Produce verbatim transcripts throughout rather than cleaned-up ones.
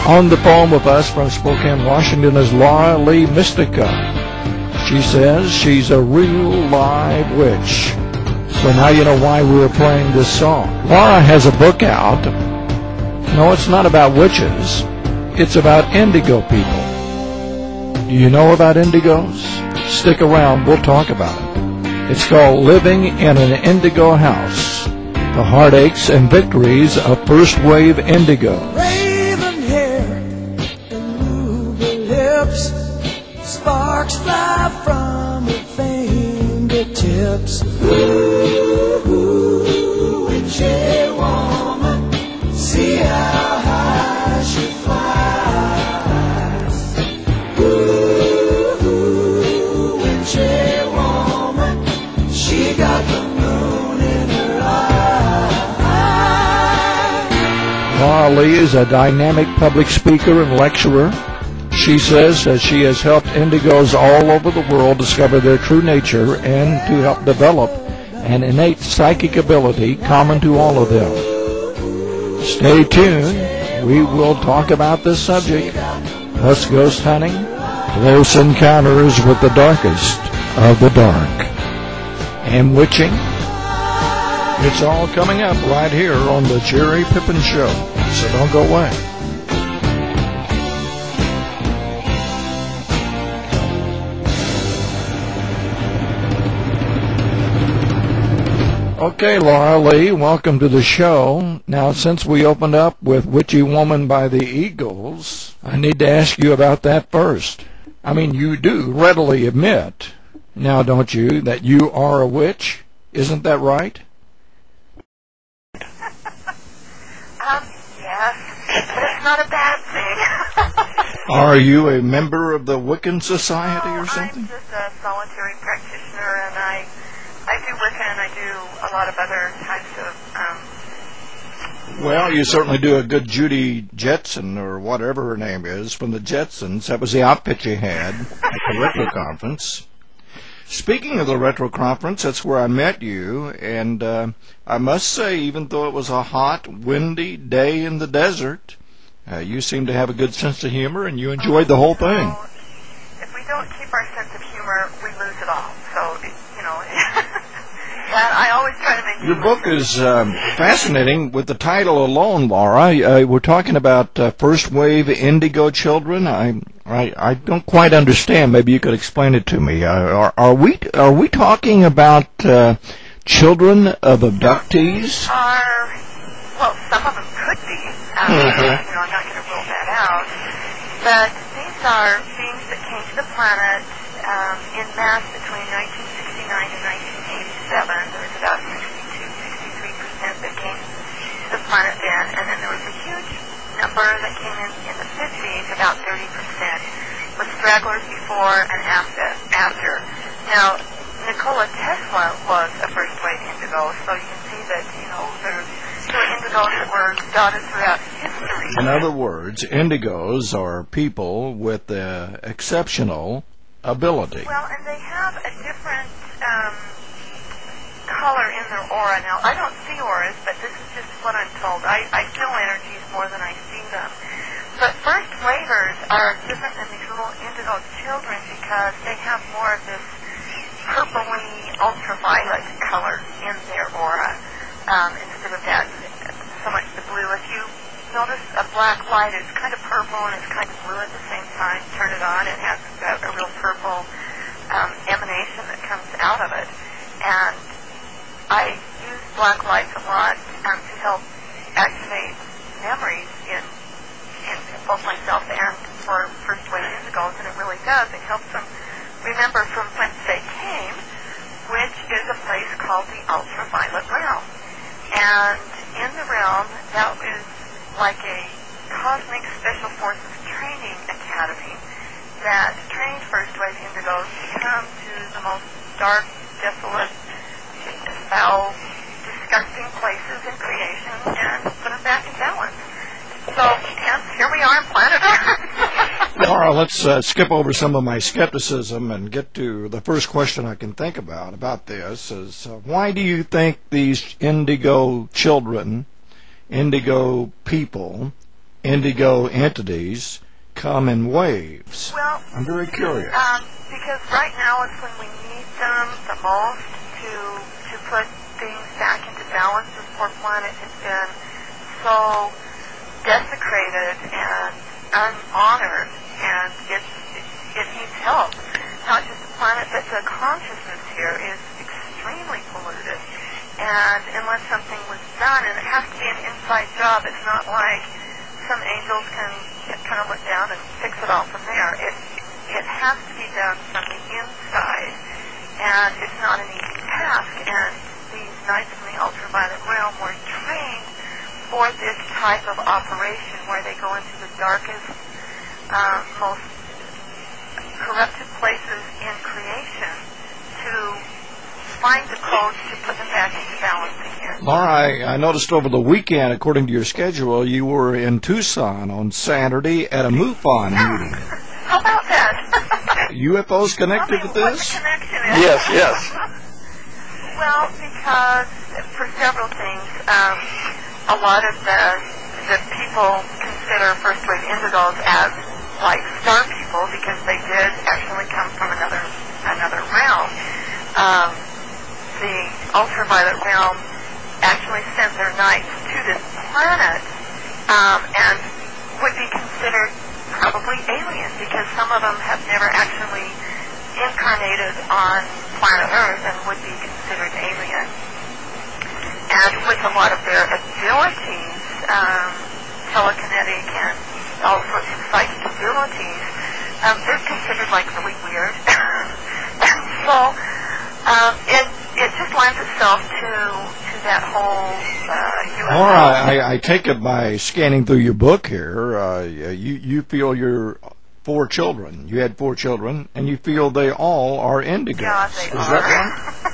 On the phone with us from Spokane, Washington is Laura Lee Mystica. She says she's a real live witch. So now you know why we were playing this song. Laura has a book out. No, it's not about witches. It's about indigo people. Do you know about indigos? Stick around, we'll talk about it. It's called Living in an Indigo House. The heartaches and victories of first wave indigo. Raven hair and ruby lips, sparks fly from her fingertips. Ooh, ooh, witchy woman, see how high she flies. Ooh, ooh, witchy woman, she got the moon in her eye. Laura Lee is a dynamic public speaker and lecturer. She says that she has helped indigos all over the world discover their true nature and to help develop an innate psychic ability common to all of them. Stay tuned. We will talk about this subject, plus ghost hunting, close encounters with the darkest of the dark, and witching. It's all coming up right here on the Jerry Pippin Show, so don't go away. Okay, Laura Lee, welcome to the show. Now, since we opened up with Witchy Woman by the Eagles, I need to ask you about that first. I mean, you do readily admit, now don't you, that you are a witch? Isn't that right? Um, yes, but it's not a bad thing. Are you a member of the Wiccan Society no, or something? I'm just a solitary practitioner, and I I do Wicca, and I do a lot of other types of... Um, well, you certainly do a good Judy Jetson, or whatever her name is, from the Jetsons. That was the outfit you had at the Retro Conference. Speaking of the Retro Conference, that's where I met you, and uh, I must say, even though it was a hot, windy day in the desert, uh, you seemed to have a good sense of humor, and you enjoyed the whole thing. So if we don't keep our sense of humor, we lose it all. So, you know, that I always try to make your book is um, fascinating with the title alone, Laura. Uh, we're talking about uh, first wave indigo children. I, I I don't quite understand. Maybe you could explain it to me. Uh, are, are we are we talking about uh, children of abductees? Are, well, some of them could be. Um, Mm-hmm. You know, I'm not going to rule that out. But these are beings that came to the planet um, in mass between nineteen sixty-nine and nineteen eighty-seven. There was about sixty-two, sixty-three percent that came to the planet then, and then there was a huge number that came in in the fifties, about thirty percent, with stragglers before and after. after. Now, Nikola Tesla was a first-wave indigo, so you can see that, you know, there's there were indigos that were dotted throughout history. In other words, indigos are people with uh, exceptional ability. Well, and they have a different um, color in their aura. Now, I don't see auras, but this is just what I'm told. I, I feel energies more than I see them. But first wavers are different than these little indigo children because they have more of this purpley ultraviolet color in their aura um, instead of that so much the blue. If you notice a black light, it's kind of purple and it's kind of blue at the same time. Turn it on, it has a, a real purple um, emanation that comes out of it. And I use black lights a lot um, to help activate memories in, in both myself and for first wave indigos, and it really does. It helps them remember from whence they came, which is a place called the ultraviolet realm. And in the realm, that is like a cosmic special forces training academy that trained first wave indigos to come to the most dark, desolate, foul, disgusting places in creation and put them back in balance. So, and here we are on planet Earth. Laura, let's uh, skip over some of my skepticism and get to the first question I can think about about this is, uh, why do you think these indigo children, indigo people, indigo entities come in waves? Well, I'm very curious. Um, because right now is when we need them the most to to put things back into balance. This poor planet has been so desecrated and unhonored, and it's, it, it needs help. Not just the planet, but the consciousness here is extremely polluted. And unless something was done, and it has to be an inside job, it's not like some angels can kind of look down and fix it all from there. It it has to be done from the inside, and it's not an easy task. And these knights from the ultraviolet realm were trained for this type of operation, where they go into the darkest, uh, most corrupted places in creation to find the codes to put them back into balance again. Laura, I, I noticed over the weekend, according to your schedule, you were in Tucson on Saturday at a MUFON meeting. How about that? U F Os connected Tell me to what this? the connection is. Yes, yes. Well, because for several things, um, a lot of the the people consider first wave indigos as like star people because they did actually come from another another realm. Um, the ultraviolet realm actually sent their knights to this planet um, and would be considered probably alien because some of them have never actually incarnated on planet Earth and would be considered alien. And with a lot of their abilities, um, telekinetic and all sorts of psychic abilities, um, they're considered like really weird. And so um, it it just lends itself to to that whole uh, U F O. Laura, I, I take it by scanning through your book here, uh, you you feel your four children. You had four children, and you feel they all are indigos. Yeah, they Is are. that right?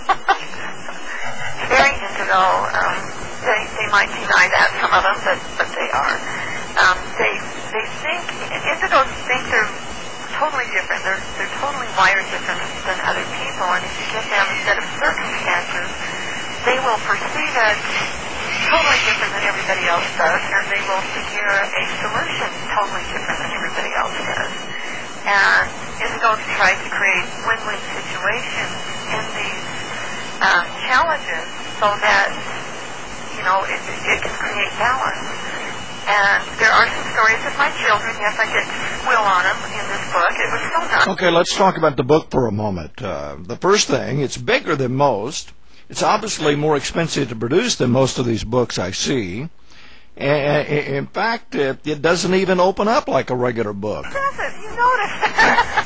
Very indigo. Um, they they might deny that, some of them, but but they are. Um, they they think indigos think they're totally different. They're they're totally wired different than other people, and if you give them a set of circumstances, they will perceive it totally different than everybody else does, and they will figure a solution totally different than everybody else does. And indigos try to create win-win situations in these um, challenges so that, you know, it, it can create balance. And there are some stories of my children. Yes, I did squill on them in this book. It was so nice. Okay, let's talk about the book for a moment. Uh, the first thing, it's bigger than most. It's obviously more expensive to produce than most of these books I see. And, in fact, it, it doesn't even open up like a regular book. Does it? You notice that?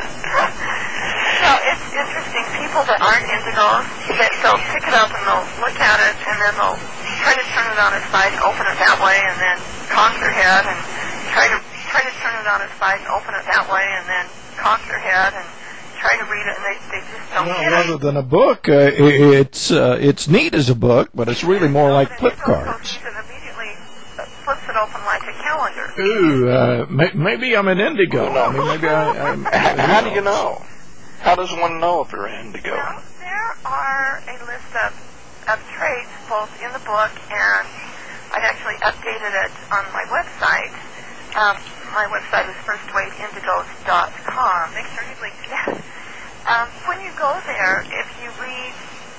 So it's interesting. People that aren't indigos, that they'll pick it up and they'll look at it, and then they'll try to turn it on its side and open it that way, and then cock their head and try to try to turn it on its side and open it that way, and then cock their head and try to read it, and they, they just don't Well, get rather it. than a book, uh, it, it's uh, it's neat as a book, but it's really more like flip cards. And immediately flips it open like a calendar. Ooh, uh, may, maybe I'm an indigo. I mean, maybe I, I'm, How do you know? How does one know if you're an indigo? Well, there are a list of, of traits both in the book, and I've actually updated it on my website. Um, my website is first wave indigos dot com. Make sure you link to that. Um, when you go there, if you read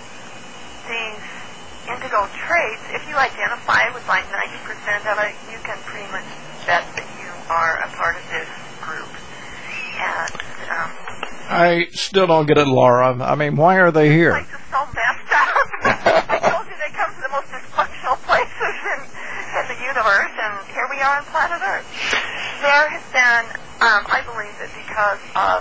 these indigo traits, if you identify with like ninety percent of it, you can pretty much bet that you are a part of this group. And um, I still don't get it, Laura. I mean, why are they here? place is so messed up. I told you they come from the most dysfunctional places in, in the universe, and here we are on planet Earth. There has been, um, I believe that because of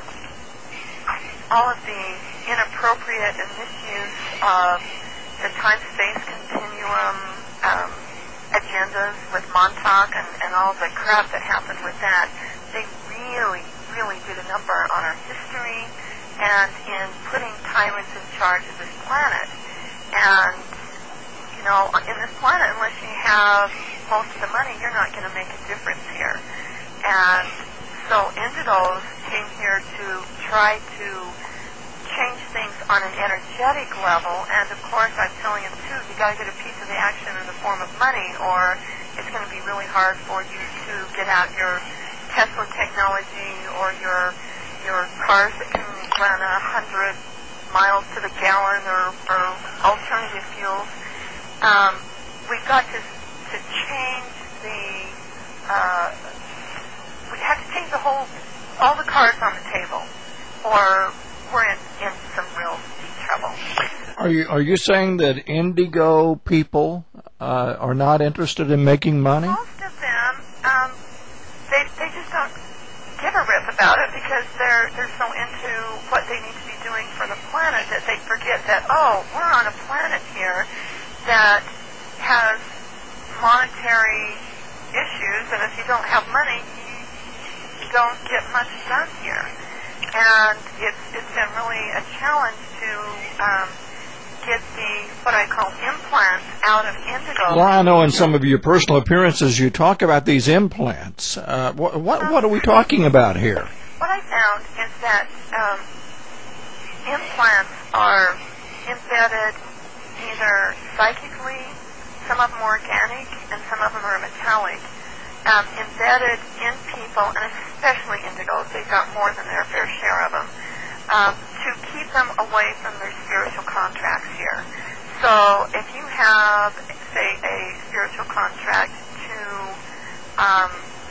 all of the inappropriate and misuse of the time-space continuum um, agendas with Montauk and, and all the crap that happened with that, they really, really did a number on our history and in putting tyrants in charge of this planet. And, you know, in this planet, unless you have most of the money, you're not going to make a difference here. And so indigos came here to try to change things on an energetic level, and of course I'm telling them too, you got to get a piece of the action in the form of money, or it's going to be really hard for you to get out your Tesla technology or your your cars that can run a hundred miles to the gallon or, or alternative fuels. Um, we've got to to change the. Uh, we have to change the whole, all the cards on the table, or we're in, in some real deep trouble. Are you are you saying that Indigo people uh, are not interested in making money? Most of them, um, they they just don't give a rip about it because they're they're so into what they need to be doing for the planet that they forget that, oh, we're on a planet here that has monetary issues, and if you don't have money, you don't get much done here. And it's it's been really a challenge to um, get the, what I call implants out of Indigo. Well, I know in some of your personal appearances you talk about these implants. Uh, what, what, what are we talking about here? What I found is that um, implants are embedded either psychically, some of them are organic, and some of them are metallic, um, embedded in people, and especially indigos. They've got more than their fair share of them, um, to keep them away from their spiritual contracts here. So if you have, say, a spiritual contract to um,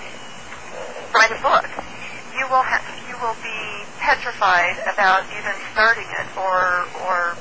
write a book, you will ha- you will be petrified about even starting it, or or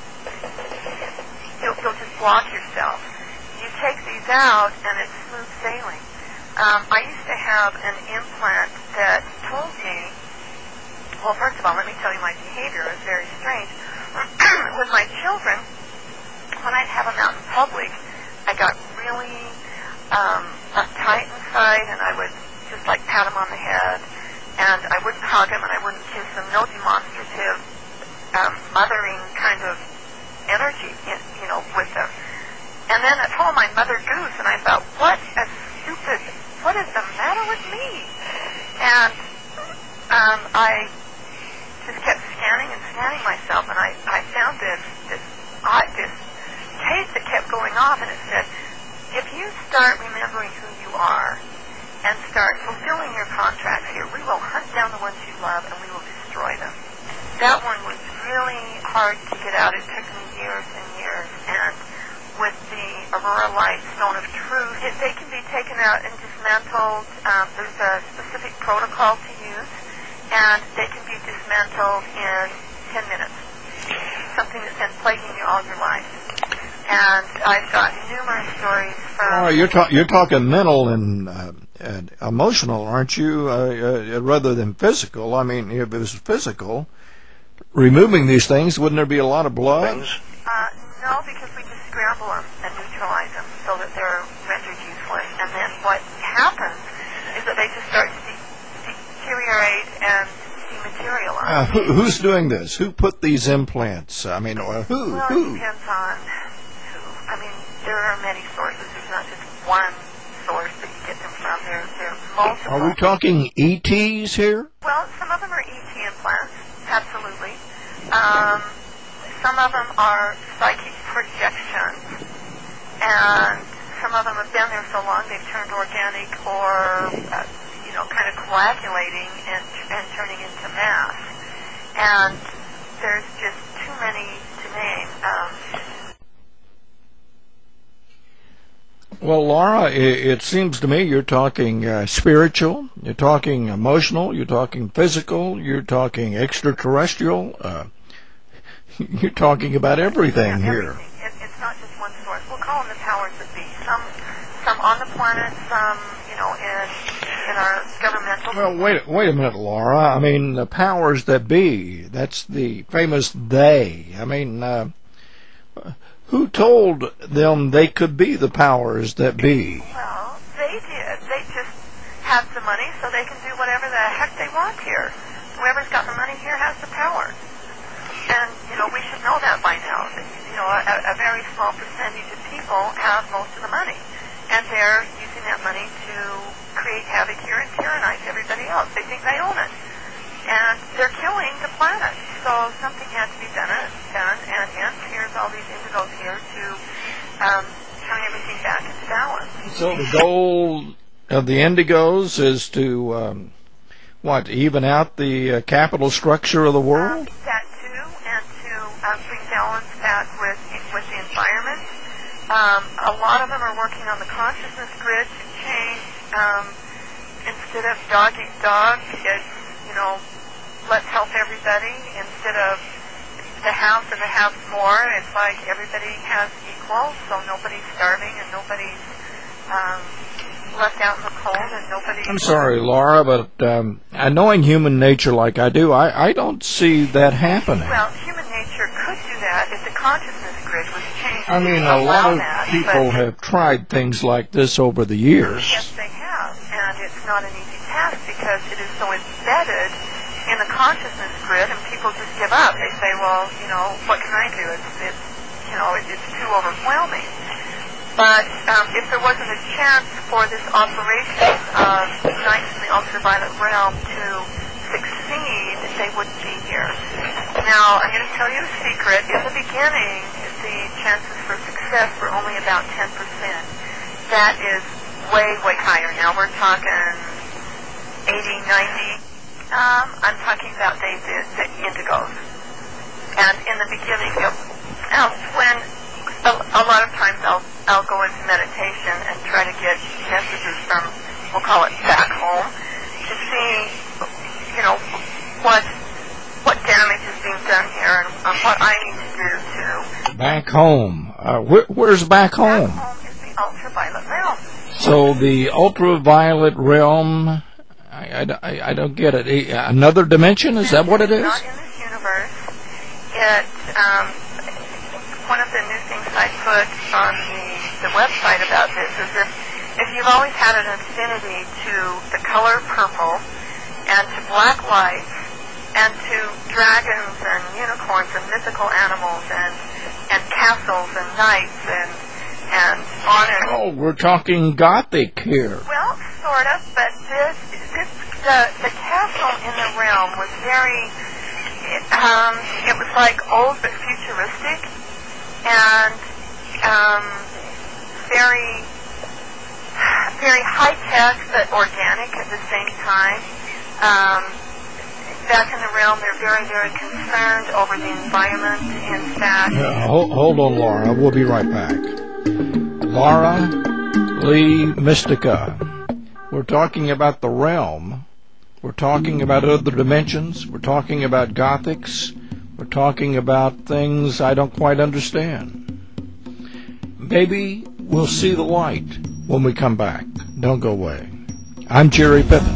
you'll, you'll just block yourself. You take these out, and it's smooth sailing. Um, I used to have an implant that told me, well, first of all, let me tell you my behavior is very strange. With my children, when I'd have them out in public, I got really um, uptight inside, and I would just like pat them on the head, and I wouldn't hug them, and I wouldn't kiss them. No demonstrative, um, mothering kind of energy, in, you know, with them. And then at home, I mother goose, and I thought, what a stupid, what is the matter with me? And um, I just kept scanning and scanning myself, and I, I found this this odd, this tape that kept going off, and it said, if you start remembering who you are and start fulfilling your contracts here, we will hunt down the ones you love, and we will destroy them. That one was really hard to get out. It took me years and years, and with the Aurora Light Stone of Truth, it, they can be taken out and dismantled. Um, there's a specific protocol to use, and they can be dismantled in ten minutes. Something that's been plaguing you all your life. And I've got numerous stories from... Oh, you're, ta- you're talking mental and, uh, and emotional, aren't you, uh, uh, rather than physical? I mean, if it was physical, removing these things, wouldn't there be a lot of blood? Uh, no, because we just scramble them and neutralize them so that they're rendered useless. And then what happens is that they just start to de- deteriorate and dematerialize. Uh, who, who's doing this? Who put these implants? I mean, or who? Well, who? it depends on who. I mean, there are many sources. There's not just one source that you get them from. There, there are multiple. Are we talking E Ts here? Well, some of them are E T implants, absolutely. Um, some of them are psychic projections, and some of them have been there so long they've turned organic or, uh, you know, kind of coagulating and, and turning into mass. And there's just too many to name. Um, Well, Laura, it, it seems to me you're talking uh, spiritual, you're talking emotional, you're talking physical, you're talking extraterrestrial. Uh, you're talking about everything yeah, here. Everything. It, it's not just one source. We'll call them the powers that be. Some, some on the planet, some, you know, in in our governmental. Well, wait, wait a minute, Laura. I mean, the powers that be. That's the famous they. I mean. Uh, Who told them they could be the powers that be? Well, they did. They just have the money, so they can do whatever the heck they want here. Whoever's got the money here has the power. And, you know, we should know that by now. You know, a, a very small percentage of people have most of the money. And they're using that money to create havoc here and tyrannize everybody else. They think they own it. And they're killing the planet. So something had to be done, done and hence here's all these indigos here to um, turn everything back into balance. So the goal of the Indigos is to, um, what, even out the uh, capital structure of the world? Um, that too, and to um, bring balance back with, with the environment. Um, a lot of them are working on the consciousness grid to change, um, instead of dog eat dog, it's, you know, let's help everybody. Instead of the house and the house more, it's like everybody has equal, so nobody's starving and nobody's um, left out in the cold and nobody... I'm sorry, Laura, but um, knowing human nature like I do, I, I don't see that happening. Well, human nature could do that if the consciousness grid was changed. I mean, to a lot of that, people have tried things like this over the years. Yes, they have, and it's not an easy task because it is so embedded in the consciousness grid, and people just give up. They say, well, you know, what can I do? It's, it's you know, it, it's too overwhelming. But um, if there wasn't a chance for this operation of Knights in the Ultraviolet Realm to succeed, they wouldn't be here. Now, I'm going to tell you a secret. In the beginning, the chances for success were only about ten percent. That is way, way higher. Now we're talking eighty, ninety. Um, I'm talking about the, the, the indigos. And in the beginning, it, uh, when a, a lot of times I'll, I'll go into meditation and try to get messages from, we'll call it back home, to see, you know, what what damage is being done here and uh, what I need to do to... Back home. Uh, wh- where's back home? Back home is the ultraviolet realm. So the ultraviolet realm... I, I, I don't get it. Another dimension? Is that what it is? Not in this universe. It, um, one of the new things I put on the, the website about this is if, if you've always had an affinity to the color purple and to black light and to dragons and unicorns and mythical animals and, and castles and knights and, and on and... Oh, we're talking Gothic here. Well, sort of, but this, this the, the castle in the realm was very, um, it was like old but futuristic, and um, very, very high-tech but organic at the same time. Um, back in the realm, they're very, very concerned over the environment. In fact... Uh, hold, hold on, Laura. We'll be right back. Laura Lee Mystica. We're talking about the realm. We're talking about other dimensions. We're talking about Gothics. We're talking about things I don't quite understand. Maybe we'll see the light when we come back. Don't go away. I'm Jerry Pippin.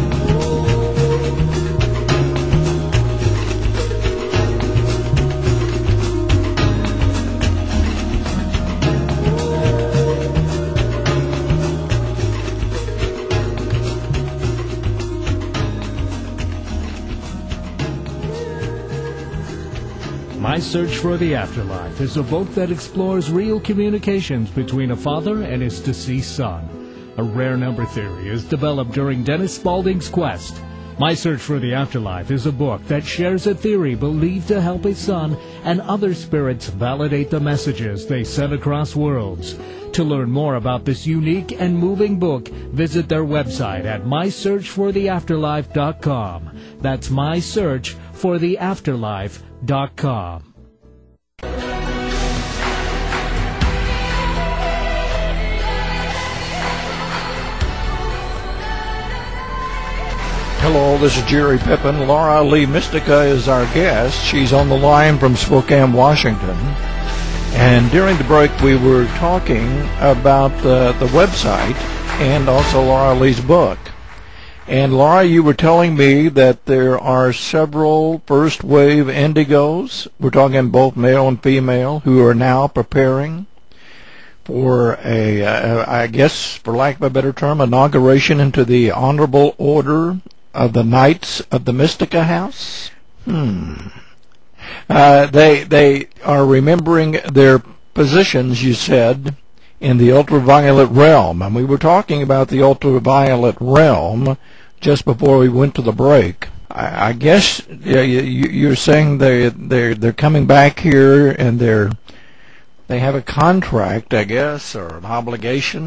My Search for the Afterlife is a book that explores real communications between a father and his deceased son. A rare number theory is developed during Dennis Spaulding's quest. My Search for the Afterlife is a book that shares a theory believed to help his son and other spirits validate the messages they send across worlds. To learn more about this unique and moving book, visit their website at my search for the afterlife dot com. That's my search for the afterlife dot com. Hello, this is Jerry Pippin. Laura Lee Mystica is our guest. She's on the line from Spokane, Washington. And during the break, we were talking about uh, the website and also Laura Lee's book. And Laura, you were telling me that there are several first wave indigos, we're talking both male and female, who are now preparing for a, uh, I guess, for lack of a better term, inauguration into the Honorable Order of the Knights of the Mystica House. Hmm. Uh, they they are remembering their positions, you said, in the ultraviolet realm. And we were talking about the ultraviolet realm just before we went to the break. I, I guess yeah, you, you're saying they they're they're coming back here and they're they have a contract, I guess, or an obligation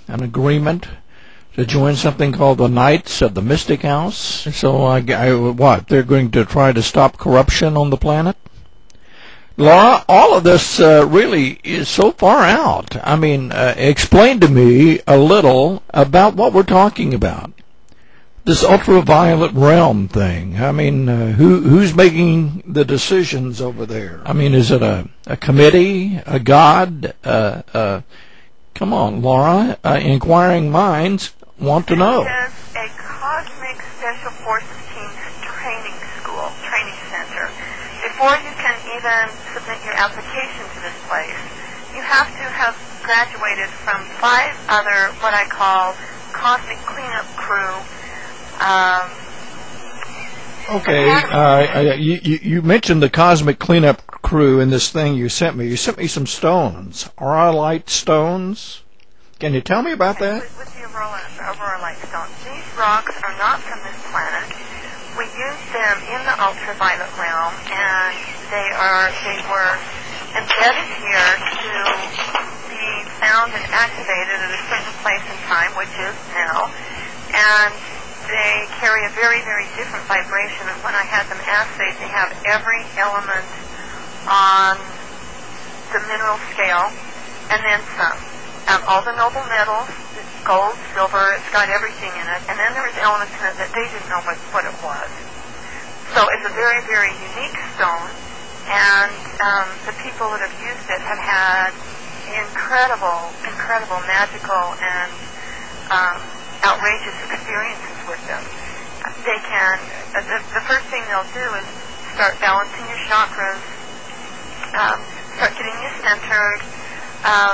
an agreement to join something called the Knights of the Mystic House. So, I, I, what, they're going to try to stop corruption on the planet? Laura, all of this uh, really is so far out. I mean, uh, explain to me a little about what we're talking about. This ultraviolet realm thing. I mean, uh, who who's making the decisions over there? I mean, is it a, a committee, a god? Uh, uh, come on, Laura. Uh, inquiring minds want to know. It is a Cosmic Special Forces Teams training school, training center. Before you can even submit your application to this place, you have to have graduated from five other, what I call, cosmic cleanup crew. Um, okay, uh, you, you, you mentioned the cosmic cleanup crew in this thing you sent me. You sent me some stones, aurorite stones. Can you tell me about that? With, with the aurora, aurora light stones, these rocks are not from this planet. We use them in the ultraviolet realm, and they are they were embedded here to be found and activated at a certain place in time, which is now, and they carry a very, very different vibration. And when I had them assayed, they have every element on the mineral scale, and then some. Um, all the noble metals, gold, silver, it's got everything in it. And then there was elements in it that they didn't know what, what it was. So it's a very, very unique stone. And um, the people that have used it have had incredible, incredible magical and um, outrageous experiences with them. They can, uh, the, the first thing they'll do is start balancing your chakras, um, start getting you centered, um,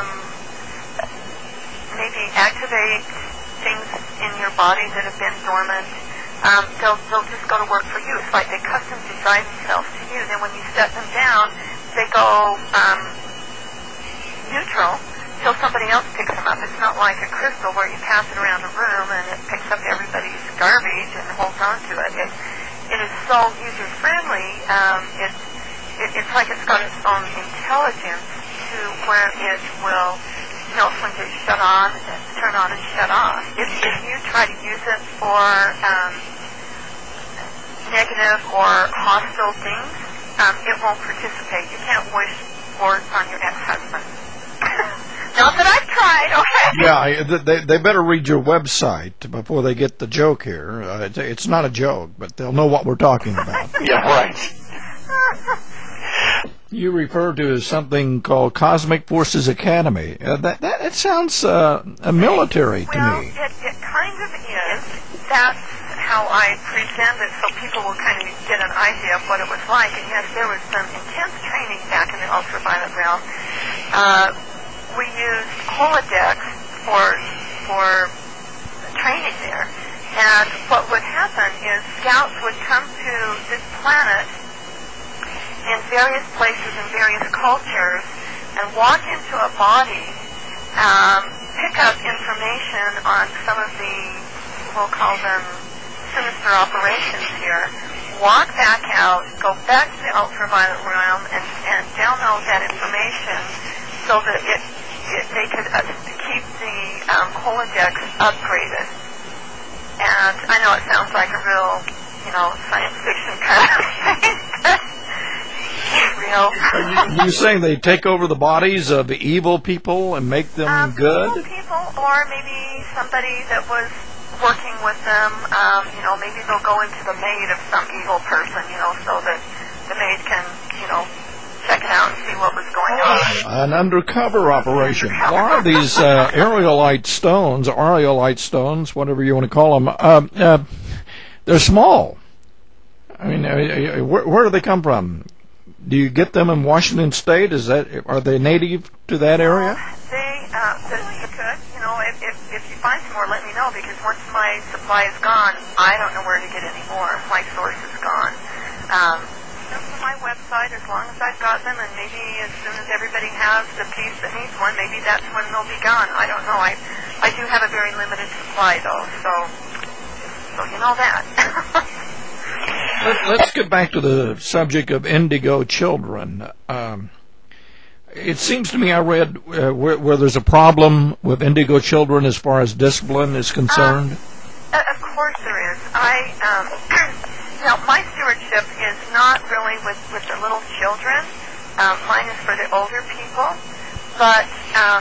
maybe activate things in your body that have been dormant. Um, they'll, they'll just go to work for you. It's like they custom design themselves to you. Then when you set them down, they go um, neutral till somebody else picks them up. It's not like a crystal where you pass it around a room and it picks up everybody's garbage and holds on to it. It, it is so user-friendly. Um, it's, it, it's like it's got its own intelligence to where it will know when to shut on, turn on and shut off. If, if you try to use it for um, negative or hostile things, um, it won't participate. You can't wish words on your ex-husband. Not that I've tried, okay? Yeah, they, they better read your website before they get the joke here. Uh, it's, it's not a joke, but they'll know what we're talking about. Yeah, right. You refer to something called Cosmic Forces Academy. Uh, that, that that sounds uh, military to well, me. Well, it, it kind of is. That's how I present it, so people will kind of get an idea of what it was like. And yes, there was some intense training back in the ultraviolet realm. Uh, we used holodeck for for training there, and what would happen is scouts would come to this planet in various places and various cultures and walk into a body, um, pick up information on some of the, we'll call them sinister operations here, walk back out, go back to the ultraviolet realm and, and download that information so that it, it they could uh, keep the um, holodecks upgraded. And I know it sounds like a real, you know, science fiction kind of thing, but real. Are you, you saying they take over the bodies of evil people and make them um, good? Evil people, or maybe somebody that was working with them. Um, you know, maybe they'll go into the maid of some evil person, you know, so that the maid can, you know, check it out and see what was going on. An undercover operation. A lot of these uh, aerolite stones, aurolite stones, whatever you want to call them, uh, uh, they're small. I mean, uh, where, where do they come from? Do you get them in Washington State? Is that are they native to that area? They, uh, the, you could, you know, if, if if you find some more, let me know, because once my supply is gone, I don't know where to get any more. My source is gone. Um, Come to my website as long as I've got them, and maybe as soon as everybody has the piece that needs one, maybe that's when they'll be gone. I don't know. I I do have a very limited supply, though, so so you know that. Let, let's get back to the subject of indigo children. Um, it seems to me I read uh, where, where there's a problem with indigo children as far as discipline is concerned. Um, of course there is. I, um, now my stewardship is not really with, with the little children. Um, mine is for the older people. But um,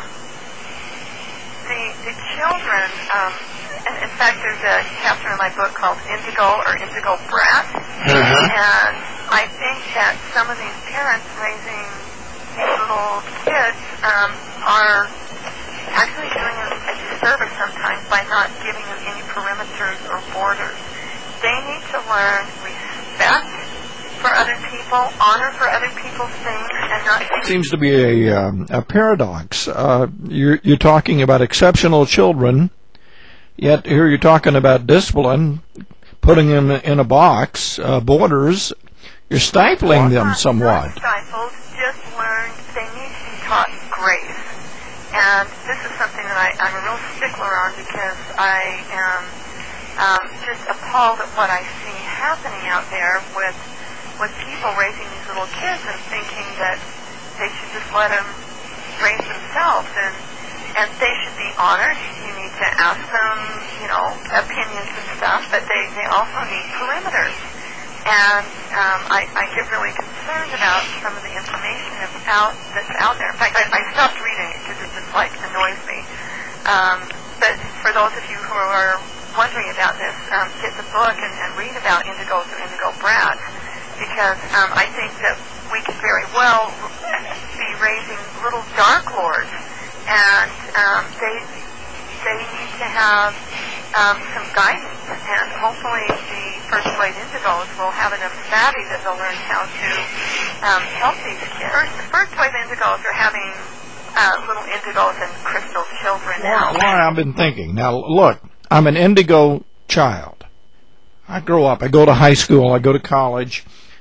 the, the children, um, and in fact there's a chapter in my book called Indigo or Indigo Brat. Uh-huh. And I think that some of these parents raising these little kids um, are actually doing a, a disservice sometimes by not giving them any perimeters or borders. They need to learn respect for other people, honor for other people's things, and not... Seems to be a, um, a paradox. Uh, you're, you're talking about exceptional children, yet here you're talking about discipline, putting them in a box, uh, borders. You're stifling them not, somewhat. Not stifled, just learn they need to be taught grace. And this is something that I, I'm a real stickler on because I am um, just appalled at what I see happening out there with with people raising these little kids and thinking that they should just let them raise themselves and and they should be honored. You need to ask them, you know, opinions and stuff, but they, they also need perimeters. And um, I, I get really concerned about some of the information that's out, that's out there. In fact, I, I stopped reading it because it just, like, annoys me. Um, but for those of you who are wondering about this, um, get the book and, and read about indigos or indigo brats, because um, I think that we can very well be raising little dark lords, and um, they they need to have um, some guidance, and hopefully the first wave indigos will have enough savvy that they'll learn how to um, help these kids. First, first wave indigos are having uh, little indigos and crystal children now. Laura, I've been thinking. Now, look, I'm an indigo child. I grow up. I go to high school. I go to college.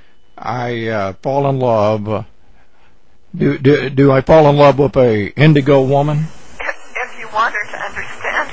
I uh, fall in love. Do, do do I fall in love with a indigo woman? If, if you want her to understand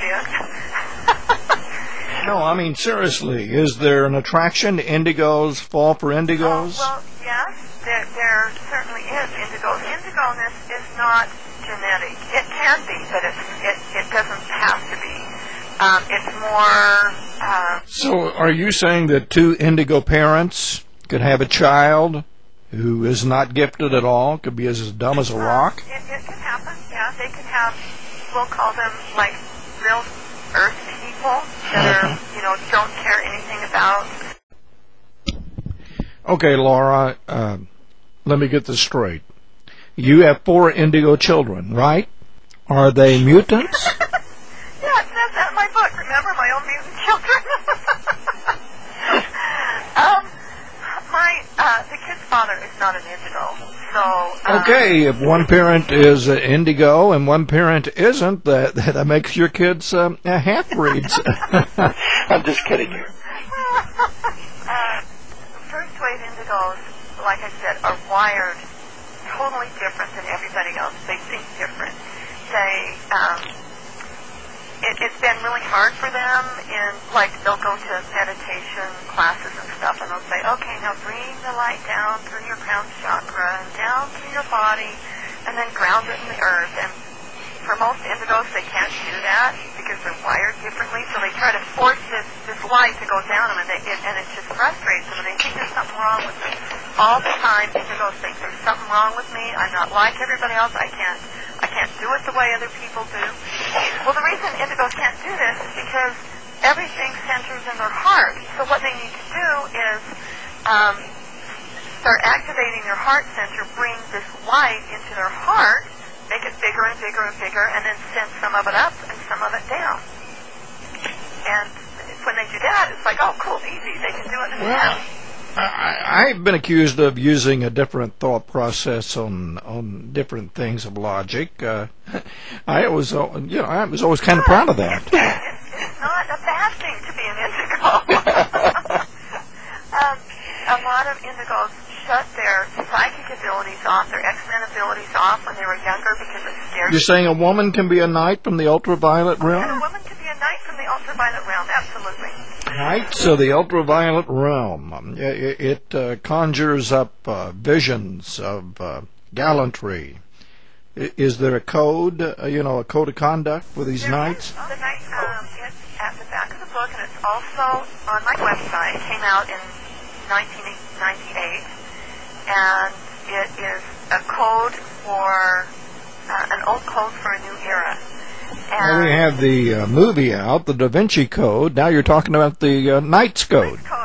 you. No, I mean seriously. Is there an attraction to indigos? Fall for indigos? Oh, well, yes, there, there certainly is indigos. Indigoness is not genetic. It can be, but it's, it it doesn't have to be. Um, it's more. Uh, so, are you saying that two indigo parents could have a child who is not gifted at all, could be as dumb as a rock? It, it can happen, yeah. They can have, we'll call them like real earth people that are, you know, don't care anything about. Okay, Laura, uh, let me get this straight. You have four indigo children, right? Are they mutants? Yeah, it says that in my book. Remember, my own mutant children. um, my uh, the kid's father is not an indigo, so. Um, okay, if one parent is uh, indigo and one parent isn't, that that makes your kids um, uh, half breeds. I'm just kidding you. uh, first wave indigos, like I said, are wired totally different than everybody else. They think different. They. Um, It, it's been really hard for them, and like they'll go to meditation classes and stuff, and they'll say, okay, now bring the light down through your crown chakra and down through your body, and then ground it in the earth. And for most indigos, they can't do that because they're wired differently, so they try to force this, this light to go down them, and, they, it, and it just frustrates them, and they think there's something wrong with them. All the time, indigos think there's something wrong with me, I'm not like everybody else, I can't I can't do it the way other people do. Well, the reason indigos can't do this is because everything centers in their heart. So what they need to do is um, start activating their heart center, bring this light into their heart, make it bigger and bigger and bigger, and then send some of it up and some of it down. And when they do that, it's like, oh, cool, easy, they can do it in well, I, I've been accused of using a different thought process on on different things of logic. Uh, I was, uh, you know, I was always kind of proud of that. It's, it's not a bad thing to be an indigo. um, a lot of indigos shut their psychic abilities off, their X-Men abilities off when they were younger because it scared. You're saying a woman can be a knight from the ultraviolet realm? And a woman can be a knight from the ultraviolet realm, absolutely. Right, so the ultraviolet realm, um, it, it uh, conjures up uh, visions of uh, gallantry I- Is there a code, uh, you know, a code of conduct for these There nights? is the night, um, it's at the back of the book, and it's also on my website. It came out in nineteen ninety-eight, and it is a code for, uh, an old code for a new era. Well, we And have the uh, movie out, the Da Vinci Code. Now you're talking about the uh, Knight's Code. code.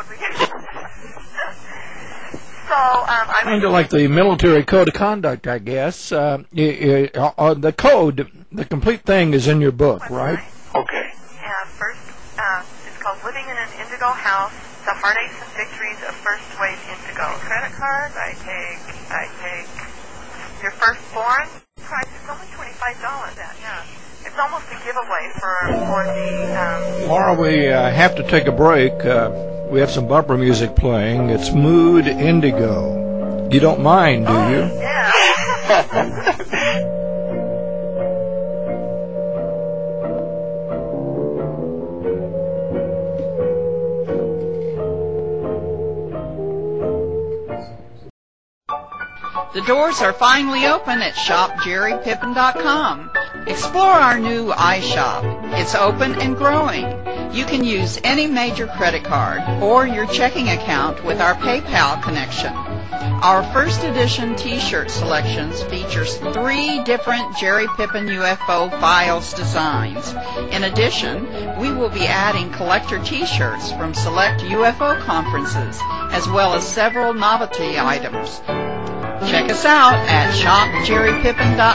So, um, I Kind of like the military code of conduct, I guess. Uh, i- i- uh, the code, the complete thing is in your book, right? Okay. And first, uh, it's called Living in an Indigo House, The Heartaches and Victories of First Wave Indigo. Credit cards, I take, I take your firstborn. Price is only twenty-five dollars. That, yeah. It's almost a giveaway for, for the, um, Laura, we uh, have to take a break. Uh, we have some bumper music playing. It's Mood Indigo. You don't mind, do you? yeah. The doors are finally open at shop jerry pippin dot com. Explore our new iShop. It's open and growing. You can use any major credit card or your checking account with our PayPal connection. Our first edition t-shirt selections features three different Jerry Pippin U F O Files designs. In addition, we will be adding collector t-shirts from select U F O conferences, as well as several novelty items. Check us out at shop jerry pippin dot